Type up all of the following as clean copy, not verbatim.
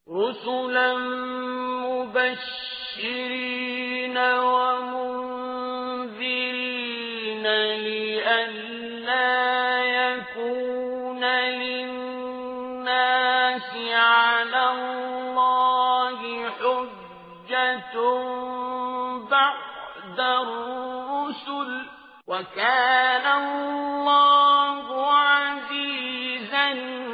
رسلا مبشرين ومنذرين لئلا يكون للناس على الله حجة بعد الرسل وكان الله عزيزا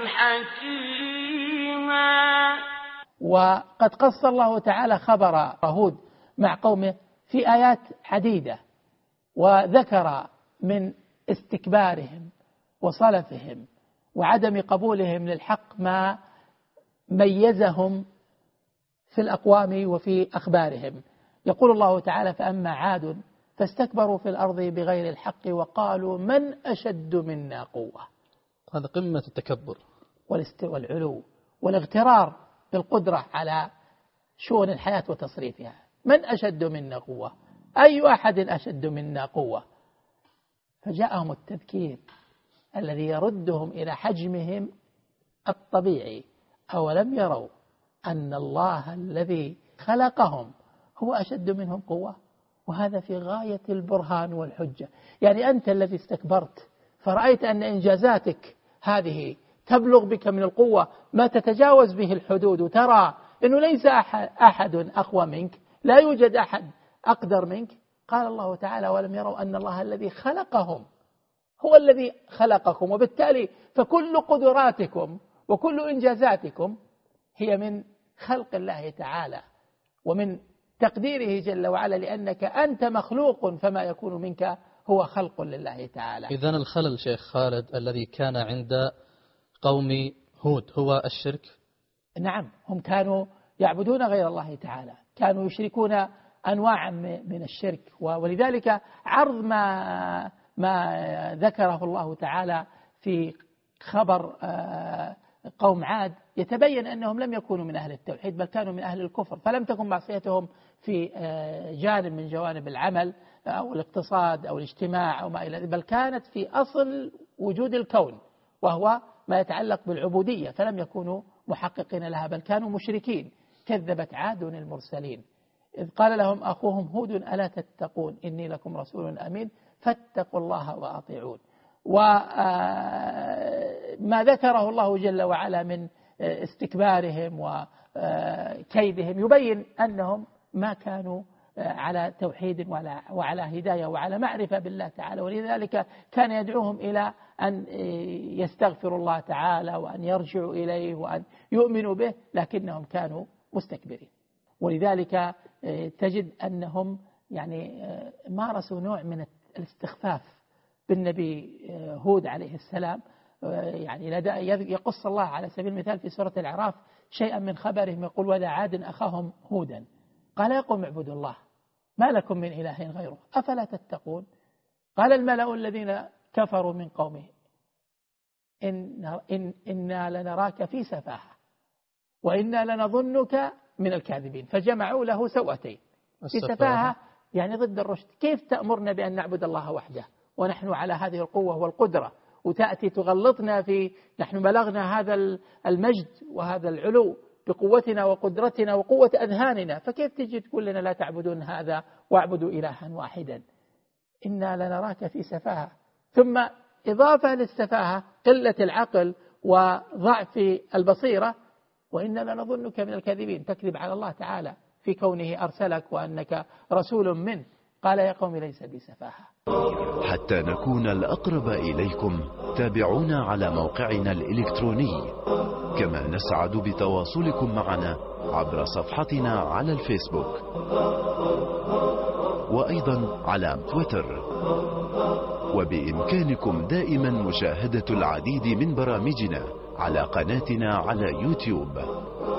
حكيما. وقد قص الله تعالى خبر هود مع قومه في آيات عديدة، وذكر من استكبارهم وصلفهم وعدم قبولهم للحق ما ميزهم في الأقوام وفي أخبارهم. يقول الله تعالى: فأما عاد فاستكبروا في الأرض بغير الحق وقالوا من أشد منا قوة. هذا قمة التكبر والعلو والاغترار بالقدرة على شؤون الحياة وتصريفها. من أشد منا قوة؟ أي أحد أشد منا قوة؟ فجاءهم التذكير الذي يردهم إلى حجمهم الطبيعي. أولم يروا أن الله الذي خلقهم هو أشد منهم قوة؟ وهذا في غاية البرهان والحجة. يعني أنت الذي استكبرت فرأيت أن إنجازاتك هذه تبلغ بك من القوة ما تتجاوز به الحدود، وترى أنه ليس أحد أقوى منك، لا يوجد أحد أقدر منك. قال الله تعالى: ولم يروا أن الله الذي خلقهم هو الذي خلقكم، وبالتالي فكل قدراتكم وكل إنجازاتكم هي من خلق الله تعالى ومن تقديره جل وعلا، لأنك أنت مخلوق فما يكون منك هو خلق لله تعالى. إذن الخلل شيخ خالد الذي كان عند قوم هود هو الشرك؟ نعم، هم كانوا يعبدون غير الله تعالى، كانوا يشركون أنواعا من الشرك، ولذلك عرض ما ذكره الله تعالى في خبر قوم عاد يتبين أنهم لم يكونوا من أهل التوحيد بل كانوا من أهل الكفر، فلم تكن معصيتهم في جانب من جوانب العمل أو الاقتصاد أو الاجتماع أو ما إلى ذلك، بل كانت في أصل وجود الكون وهو ما يتعلق بالعبودية، فلم يكونوا محققين لها بل كانوا مشركين. كذبت عاد المرسلين إذ قال لهم أخوهم هود ألا تتقون إني لكم رسول أمين فاتقوا الله وأطيعون. وما ذكره الله جل وعلا من استكبارهم وكيدهم يبين أنهم ما كانوا على توحيد وعلى هداية وعلى معرفة بالله تعالى، ولذلك كان يدعوهم إلى أن يستغفروا الله تعالى وأن يرجعوا إليه وأن يؤمنوا به، لكنهم كانوا مستكبرين. ولذلك تجد أنهم يعني مارسوا نوع من الاستخفاف بالنبي هود عليه السلام. يعني يقص الله على سبيل المثال في سورة الأعراف شيئا من خبرهم، يقول: وإلى عاد أخاهم هودا قال يا قوم اعبدوا الله ما لكم من إله غيره أفلا تتقون. قال الملأ الذين كفروا من قومه إنا لنراك في سفاهة وإنا لنظنك من الكاذبين، فجمعوا له سوأتين. في سفاهة يعني ضد الرشد، كيف تأمرنا بأن نعبد الله وحده ونحن على هذه القوة والقدرة، وتأتي تغلطنا في نحن بلغنا هذا المجد وهذا العلو بقوتنا وقدرتنا وقوة أذهاننا، فكيف تجي تقول لنا لا تعبدون هذا واعبدوا إلها واحدا؟ إنا لنراك في سفاهة، ثم إضافة للسفاهة قلة العقل وضعف البصيرة، وإنا لنظنك من الكاذبين، تكذب على الله تعالى في كونه أرسلك وأنك رسول منه. قال يا قوم ليس بي سفاهة. حتى نكون الأقرب إليكم تابعونا على موقعنا الإلكتروني، كما نسعد بتواصلكم معنا عبر صفحتنا على الفيسبوك وأيضا على تويتر. وبإمكانكم دائما مشاهدة العديد من برامجنا على قناتنا على يوتيوب.